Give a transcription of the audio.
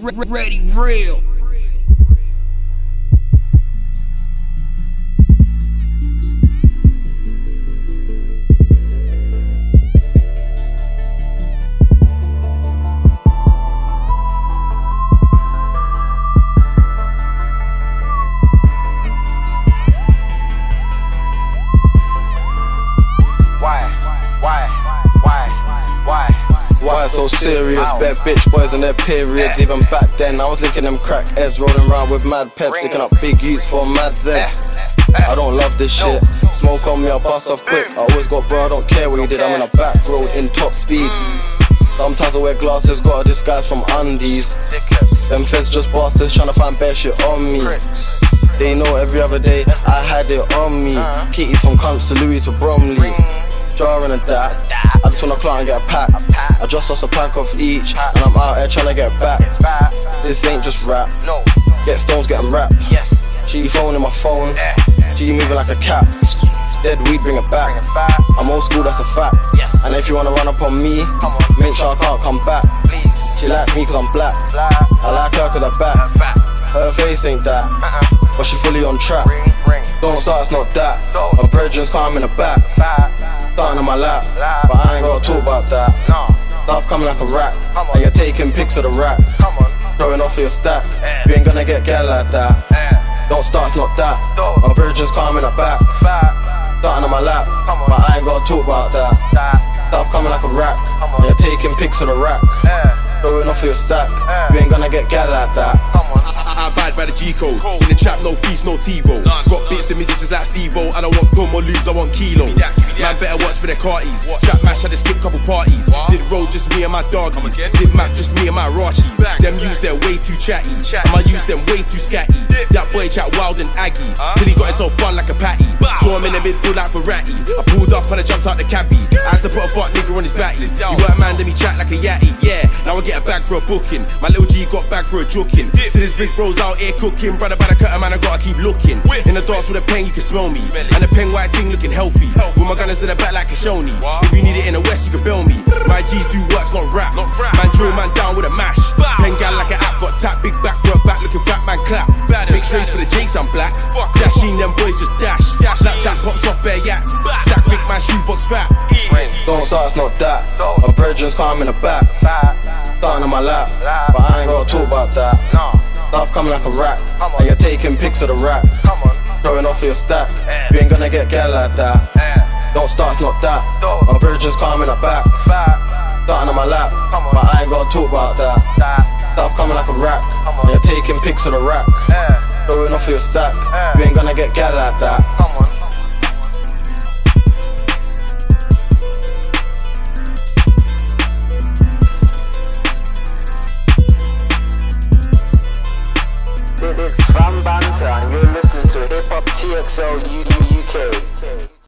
Ready real. Why so serious? Bad bitch boys in their periods. Even back then, I was licking them crack heads, rolling around with mad peps, sticking up big youths for mad zeds. I don't love this shit. Smoke on me, I'll bust off quick. I always got bro, I don't care what you did. I'm in a back road in top speed. Sometimes I wear glasses, got a disguise from undies. Them feds just bastards tryna find bad shit on me. They know every other day I had it on me. Kitties from Cunts to Louis to Bromley. Jarring and that, I just wanna clout and get a pack. I just lost a pack of each, and I'm out here trying to get back. This ain't just rap, get stones getting wrapped. She phoning my phone, she moving like a cat. Dead weed, bring it back. I'm old school, that's a fact. And if you wanna run up on me, make sure I can't come back. She likes me cause I'm black, I like her cause I'm back. Her face ain't that, but she fully on track. Don't start, it's not that. My brethren's calm in the back, starting on my lap, but I ain't gotta talk about that. Love coming like a rack, and you're taking pics of the rack, throwing off your stack. You ain't gonna get like that. Don't start, it's not that. My brethren's calm in the back, starting on my lap, but I ain't gotta talk about that. Love coming like a rack, and you're taking pics of the rack, throwing off your stack. You ain't gonna get like that. I abide by the G-code. In the trap, no feast, no TiVo. Got bits and midgets like Steve-O. I don't want pum or lose, I want kilos. Man better watch for their carties. Trap mash, had to skip couple parties. Did road just me and my doggies. Did map just me and my Rashis. Them use their way too chatty, and I use them way too scatty. That boy chat wild and aggy, till he got himself bun like a patty. Saw him in the midfield like Ferrati. I pulled up and I jumped out the cabbie. I had to put a fuck nigga on his batty. He weren't man, then he chat like a yatty. Yeah, now I get a bag for a booking. My little G got bag for a joking. See this big bros out here cooking. Brother by the cutter, man, I gotta keep looking. In the dance with a pen, you can smell me. And the pen white thing looking healthy. With my gunners in the back like a Shoney. If you need it in the west, you can bail me. My G's do works, not rap. Man drill man down with a mash. Pen gal like an app, got tap, big back for a back, looking fat man clap. Big straights for the Jakes, I'm black. Dashing them boys just dash. Snapchat pops off bare yaks. Stack big man shoebox fat. Don't start, it's not that. My brethren's calm in the back, starting on my lap, but I ain't gotta talk about that. Love coming like a rack, and you're taking pics of the rack, throwing off your stack. You ain't gonna get like that. Don't start, it's not that. My brethren's calm in the back, starting on my lap, but I ain't gotta talk about that. Love coming like a rack, and you're taking pics of the rack, throwing off your stack. You ain't gonna get like that. It's Van Banter and you're listening to Hip Hop TXL UK.